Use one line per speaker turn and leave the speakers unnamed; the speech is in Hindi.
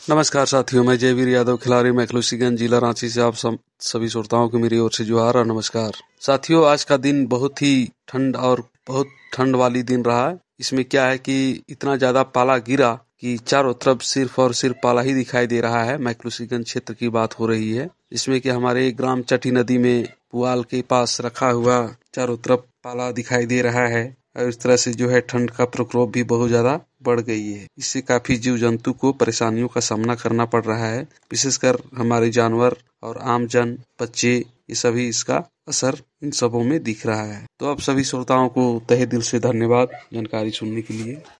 नमस्कार साथियों, मैं जयवीर यादव, खिलाड़ी मैक्लूसीगंज, जिला रांची से आप सभी श्रोताओं को मेरी ओर से जोहार और नमस्कार। साथियों, आज का दिन बहुत ही बहुत ठंड वाली दिन रहा। इसमें क्या है कि इतना ज्यादा पाला गिरा कि चारों तरफ सिर्फ और सिर्फ पाला ही दिखाई दे रहा है। मैक्लूसीगंज क्षेत्र की बात हो रही है, इसमें कि हमारे ग्राम चटी नदी में पुआल के पास रखा हुआ चारों तरफ पाला दिखाई दे रहा है और इस तरह से जो है ठंड का प्रकोप भी बहुत ज्यादा बढ़ गई है। इससे काफी जीव जंतु को परेशानियों का सामना करना पड़ रहा है, विशेषकर हमारे जानवर और आम जन, बच्चे, ये सभी इसका असर इन सबों में दिख रहा है। तो आप सभी श्रोताओं को तहे दिल से धन्यवाद जानकारी सुनने के लिए।